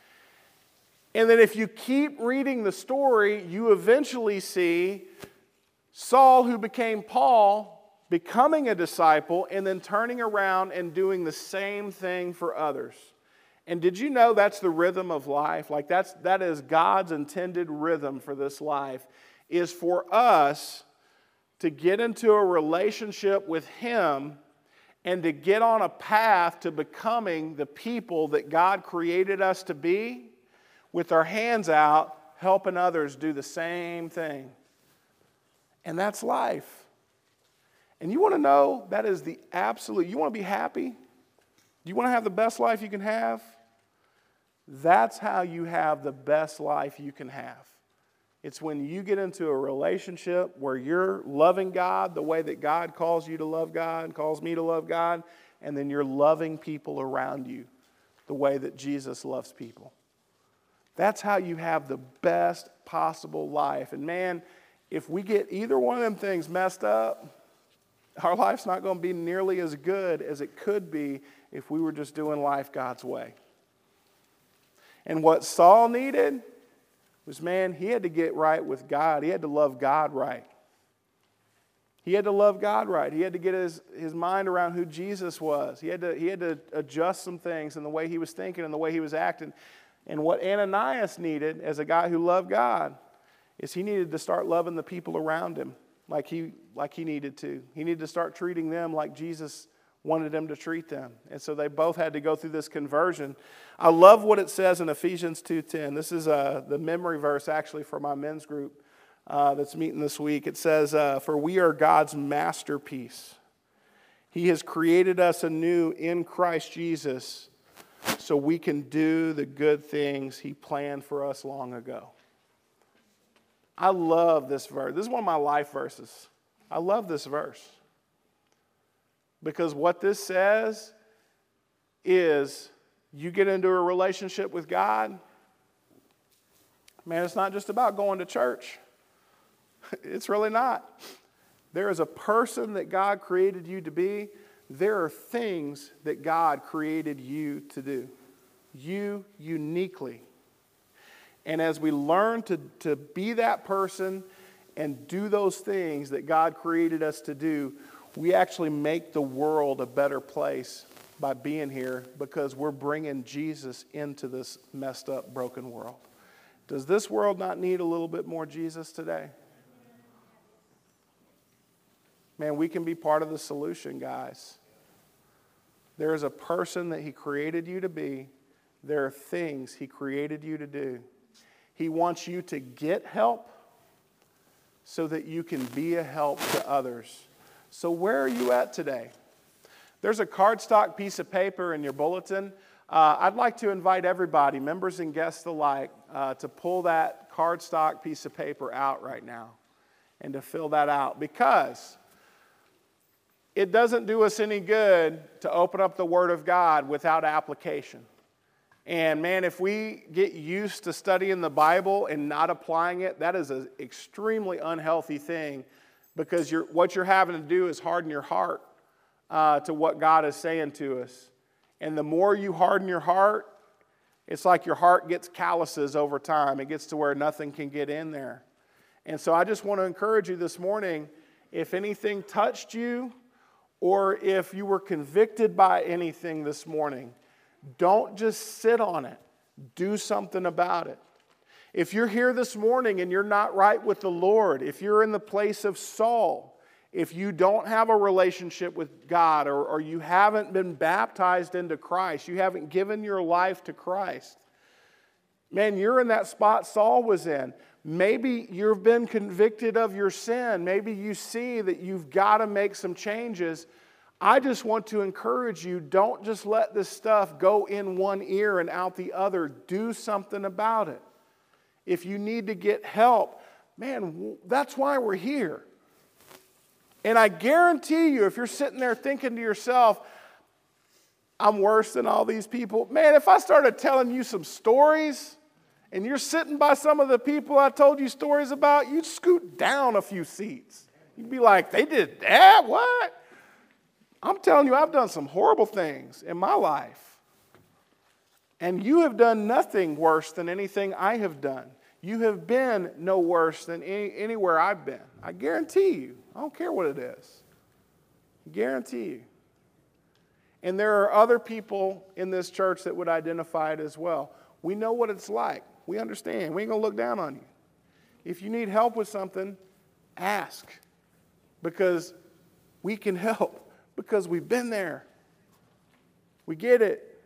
And then if you keep reading the story, you eventually see Saul, who became Paul, becoming a disciple, and then turning around and doing the same thing for others. And did you know that's the rhythm of life? Like that's, that is God's intended rhythm for this life, is for us to get into a relationship with Him and to get on a path to becoming the people that God created us to be, with our hands out, helping others do the same thing. And that's life. And you want to know that is the absolute, you want to be happy? You want to have the best life you can have? That's how you have the best life you can have. It's when you get into a relationship where you're loving God the way that God calls you to love God, calls me to love God, and then you're loving people around you the way that Jesus loves people. That's how you have the best possible life. And man, if we get either one of them things messed up, our life's not going to be nearly as good as it could be if we were just doing life God's way. And what Saul needed was, man, he had to get right with God. He had to love God right. He had to love God right. He had to get his, his mind around who Jesus was. He had to, he had to adjust some things in the way he was thinking and the way he was acting. And what Ananias needed as a guy who loved God is he needed to start loving the people around him like he, like he needed to. He needed to start treating them like Jesus wanted them to treat them. And so they both had to go through this conversion. I love what it says in Ephesians two ten. This is uh, the memory verse actually for my men's group. uh, that's meeting this week. It says, uh, for we are God's masterpiece. He has created us anew in Christ Jesus so we can do the good things he planned for us long ago. I love this verse. This is one of my life verses. I love this verse. Because what this says is you get into a relationship with God, man, it's not just about going to church. It's really not. There is a person that God created you to be. There are things that God created you to do. You uniquely. And as we learn to, to be that person and do those things that God created us to do, we actually make the world a better place by being here because we're bringing Jesus into this messed up, broken world. Does this world not need a little bit more Jesus today? Man, we can be part of the solution, guys. There is a person that he created you to be. There are things he created you to do. He wants you to get help so that you can be a help to others. So where are you at today? There's a cardstock piece of paper in your bulletin. Uh, I'd like to invite everybody, members and guests alike, uh, to pull that cardstock piece of paper out right now and to fill that out, because it doesn't do us any good to open up the Word of God without application. And man, if we get used to studying the Bible and not applying it, that is an extremely unhealthy thing, because you're, what you're having to do is harden your heart uh, to what God is saying to us. And the more you harden your heart, it's like your heart gets calluses over time. It gets to where nothing can get in there. And so I just want to encourage you this morning, if anything touched you or if you were convicted by anything this morning, don't just sit on it. Do something about it. If you're here this morning and you're not right with the Lord, if you're in the place of Saul, if you don't have a relationship with God, or, or you haven't been baptized into Christ, you haven't given your life to Christ, man, you're in that spot Saul was in. Maybe you've been convicted of your sin. Maybe you see that you've got to make some changes. I just want to encourage you, don't just let this stuff go in one ear and out the other. Do something about it. If you need to get help, man, that's why we're here. And I guarantee you, if you're sitting there thinking to yourself, I'm worse than all these people, man, if I started telling you some stories and you're sitting by some of the people I told you stories about, you'd scoot down a few seats. You'd be like, they did that? What? I'm telling you, I've done some horrible things in my life. And you have done nothing worse than anything I have done. You have been no worse than any, anywhere I've been. I guarantee you. I don't care what it is. I guarantee you. And there are other people in this church that would identify it as well. We know what it's like. We understand. We ain't going to look down on you. If you need help with something, ask. Because we can help. Because we've been there. We get it.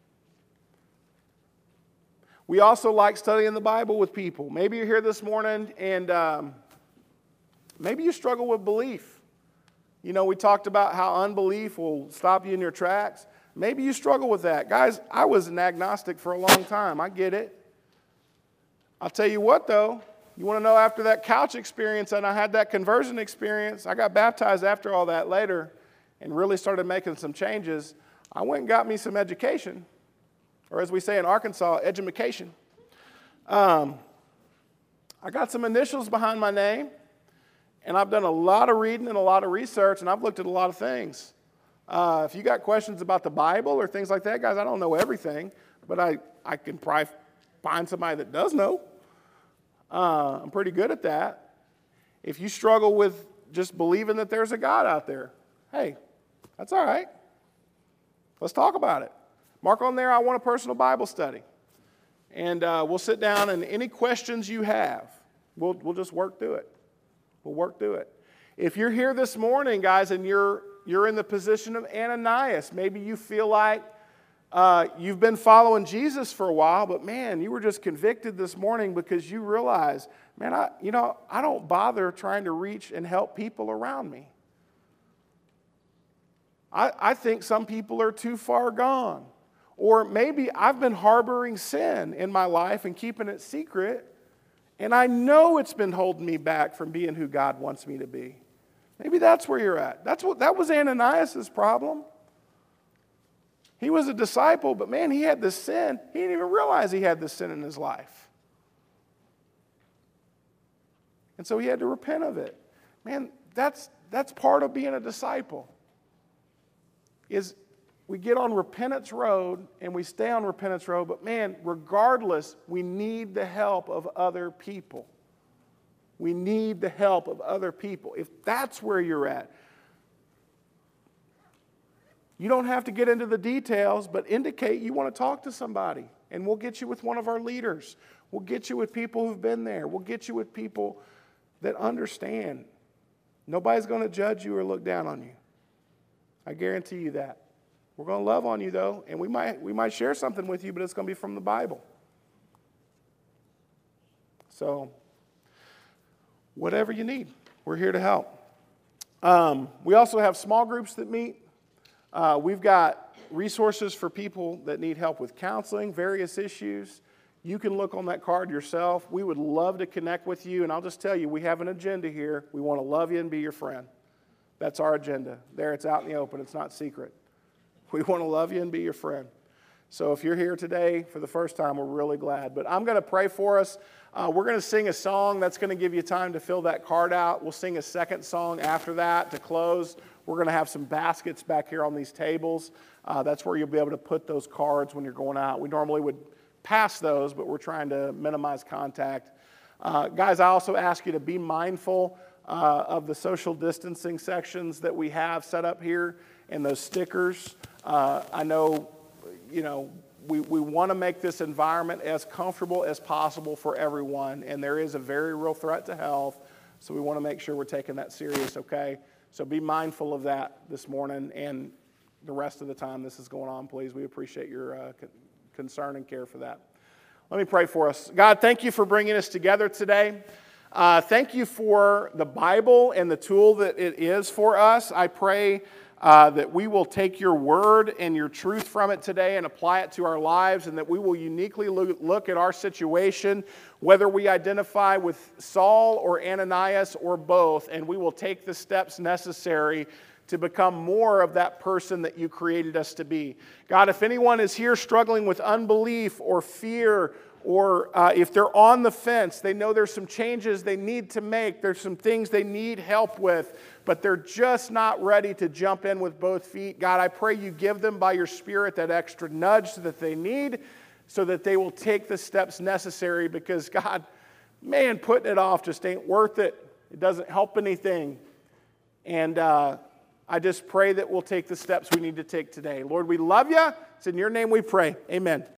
We also like studying the Bible with people. Maybe you're here this morning and um, maybe you struggle with belief. You know, we talked about how unbelief will stop you in your tracks. Maybe you struggle with that. Guys, I was an agnostic for a long time. I get it. I'll tell you what, though. You want to know, after that couch experience and I had that conversion experience, I got baptized after all that later and really started making some changes. I went and got me some education, or as we say in Arkansas, edumacation. Um, I got some initials behind my name, and I've done a lot of reading and a lot of research, and I've looked at a lot of things. Uh, if you got questions about the Bible or things like that, guys, I don't know everything, but I, I can probably find somebody that does know. Uh, I'm pretty good at that. If you struggle with just believing that there's a God out there, hey, that's all right. Let's talk about it. Mark on there, I want a personal Bible study. And uh, we'll sit down, and any questions you have, we'll, we'll just work through it. We'll work through it. If you're here this morning, guys, and you're, you're in the position of Ananias, maybe you feel like uh, you've been following Jesus for a while, but man, you were just convicted this morning because you realize man, I, you know, I don't bother trying to reach and help people around me. I, I think some people are too far gone. Or maybe I've been harboring sin in my life and keeping it secret, and I know it's been holding me back from being who God wants me to be. Maybe that's where you're at. That's what that was Ananias' problem. He was a disciple, but man, he had this sin. He didn't even realize he had this sin in his life. And so he had to repent of it. Man, that's that's part of being a disciple. Is we get on repentance road and we stay on repentance road, but man, regardless, we need the help of other people. We need the help of other people. If that's where you're at, you don't have to get into the details, but indicate you want to talk to somebody, and we'll get you with one of our leaders. We'll get you with people who've been there. We'll get you with people that understand. Nobody's going to judge you or look down on you. I guarantee you that. We're going to love on you, though, and we might we might share something with you, but it's going to be from the Bible. So, whatever you need, we're here to help. Um, we also have small groups that meet. Uh, we've got resources for people that need help with counseling, various issues. You can look on that card yourself. We would love to connect with you, and I'll just tell you, we have an agenda here. We want to love you and be your friend. That's our agenda. There, it's out in the open. It's not secret. We want to love you and be your friend. So if you're here today for the first time, we're really glad. But I'm going to pray for us. Uh, we're going to sing a song that's going to give you time to fill that card out. We'll sing a second song after that to close. We're going to have some baskets back here on these tables. Uh, that's where you'll be able to put those cards when you're going out. We normally would pass those, but we're trying to minimize contact. Uh, guys, I also ask you to be mindful uh, of the social distancing sections that we have set up here and those stickers. Uh, I know, you know, we, we want to make this environment as comfortable as possible for everyone, and there is a very real threat to health, so we want to make sure we're taking that serious, okay? So be mindful of that this morning and the rest of the time this is going on, please. We appreciate your uh, con- concern and care for that. Let me pray for us. God, thank you for bringing us together today. Uh, thank you for the Bible and the tool that it is for us. I pray Uh, that we will take your word and your truth from it today and apply it to our lives, and that we will uniquely look, look at our situation, whether we identify with Saul or Ananias or both, and we will take the steps necessary to become more of that person that you created us to be. God, if anyone is here struggling with unbelief or fear, or uh, if they're on the fence, they know there's some changes they need to make, there's some things they need help with, but they're just not ready to jump in with both feet. God, I pray you give them by your Spirit that extra nudge that they need so that they will take the steps necessary, because God, man, putting it off just ain't worth it. It doesn't help anything. And uh, I just pray that we'll take the steps we need to take today. Lord, we love you. It's in your name we pray. Amen.